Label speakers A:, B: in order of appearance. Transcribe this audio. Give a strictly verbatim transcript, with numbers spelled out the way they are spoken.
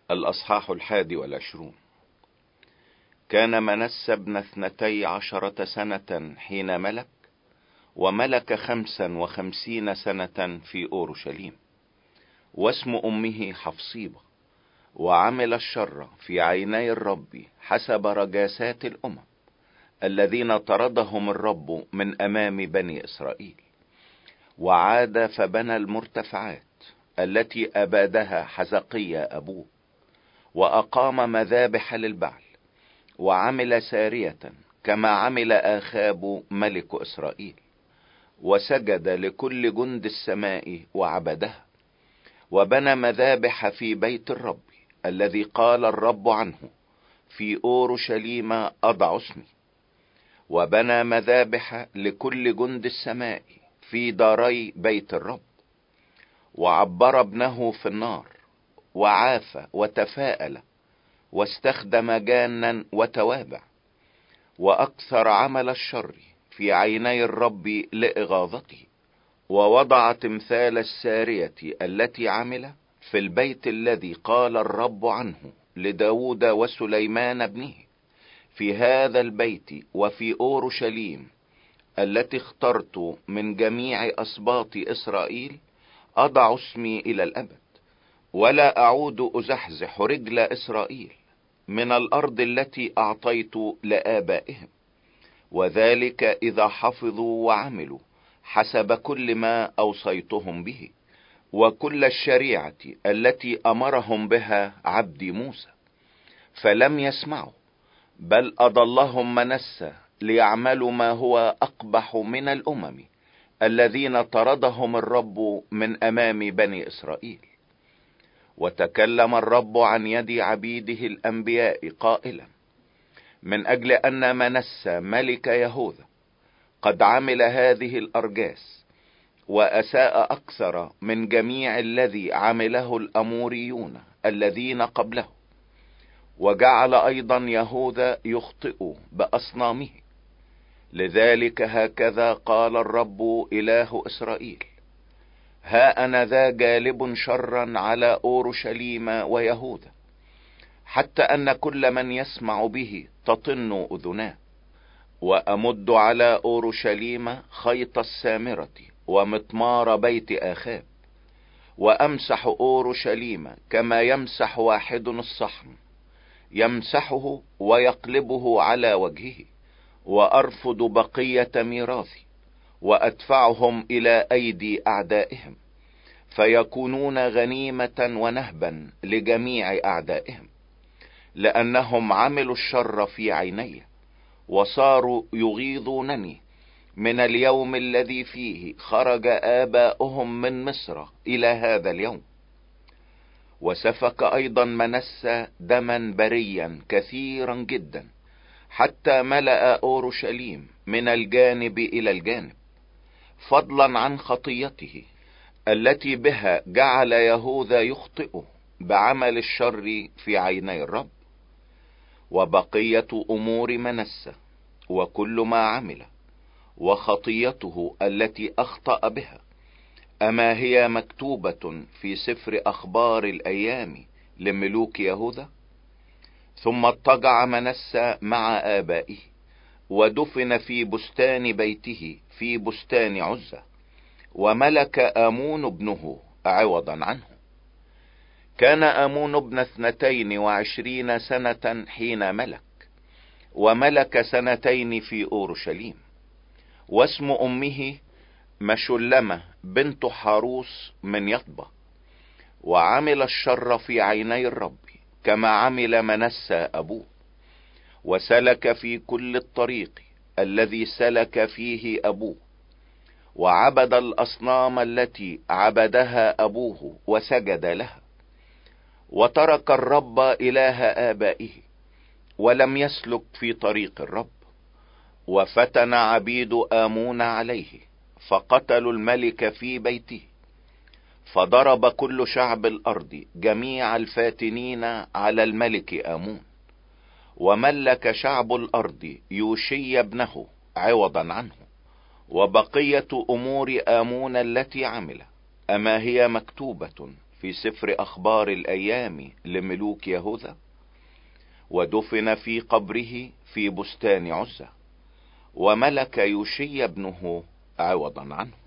A: الأصحاح الحادي والعشرون. كان منسى ابن اثنتي عشرة سنة حين ملك، وملك خمسا وخمسين سنة في أورشليم، واسم أمه حفصيبة، وعمل الشر في عيني الرب حسب رجاسات الأمم الذين طردهم الرب من أمام بني إسرائيل. وعاد فبنى المرتفعات التي أبادها حزقيا أبوه، وأقام مذابح للبعل، وعمل سارية كما عمل آخاب ملك إسرائيل، وسجد لكل جند السماء وعبدها. وبنى مذابح في بيت الرب الذي قال الرب عنه: في أورشليم أضع اسمي. وبنى مذابح لكل جند السماء في داري بيت الرب. وعبر ابنه في النار، وعاف وتفاءل، واستخدم جانا وتوابع، وأكثر عمل الشر في عيني الرب لإغاظته. ووضع تمثال السارية التي عمل في البيت الذي قال الرب عنه لداود وسليمان ابنه: في هذا البيت وفي أورشليم التي اخترت من جميع أسباط إسرائيل أضع اسمي إلى الأبد، ولا أعود أزحزح رجل إسرائيل من الأرض التي أعطيت لآبائهم، وذلك إذا حفظوا وعملوا حسب كل ما أوصيتهم به، وكل الشريعة التي أمرهم بها عبدي موسى. فلم يسمعوا، بل أضلهم منسى ليعملوا ما هو أقبح من الأمم الذين طردهم الرب من أمام بني إسرائيل. وتكلم الرب عن يد عبيده الأنبياء قائلا: من أجل أن منسى ملك يهوذا قد عمل هذه الأرجاس، وأساء أكثر من جميع الذي عمله الأموريون الذين قبله، وجعل أيضا يهوذا يخطئ بأصنامه، لذلك هكذا قال الرب إله إسرائيل: ها أنا ذا جالب شرا على أورشليم ويهوذا، حتى أن كل من يسمع به تطن أذناه. وأمد على أورشليم خيط السامرة ومطمار بيت آخاب، وأمسح أورشليم كما يمسح واحد الصحن، يمسحه ويقلبه على وجهه، وأرفض بقية ميراثي، وأدفعهم إلى أيدي أعدائهم، فيكونون غنيمة ونهبا لجميع أعدائهم، لأنهم عملوا الشر في عيني، وصاروا يغيظونني من اليوم الذي فيه خرج آباؤهم من مصر إلى هذا اليوم. وسفك أيضا منسى دما بريا كثيرا جدا، حتى ملأ أورشليم من الجانب إلى الجانب، فضلا عن خطيته التي بها جعل يهوذا يخطئ بعمل الشر في عيني الرب. وبقية أمور منسى وكل ما عمل وخطيته التي أخطأ بها، أما هي مكتوبة في سفر أخبار الأيام لملوك يهوذا؟ ثم اضطجع منسى مع آبائه، ودفن في بستان بيته في بستان عزة، وملك آمون ابنه عوضا عنه. كان آمون ابن اثنتين وعشرين سنة حين ملك، وملك سنتين في أورشليم. واسم أمه مشلمة بنت حاروس من يطبة. وعمل الشر في عيني الرب كما عمل منسى أبوه، وسلك في كل الطريق الذي سلك فيه أبوه، وعبد الأصنام التي عبدها أبوه وسجد لها. وترك الرب إله آبائه، ولم يسلك في طريق الرب. وفتن عبيد آمون عليه، فقتلوا الملك في بيته، فضرب كل شعب الأرض جميع الفاتنين على الملك آمون. وملك شعب الأرض يوشي ابنه عوضا عنه. وبقية أمور آمون التي عمل، أما هي مكتوبة في سفر أخبار الأيام لملوك يهوذا، ودفن في قبره في بستان عزة، وملك يوشي ابنه عوضا عنه.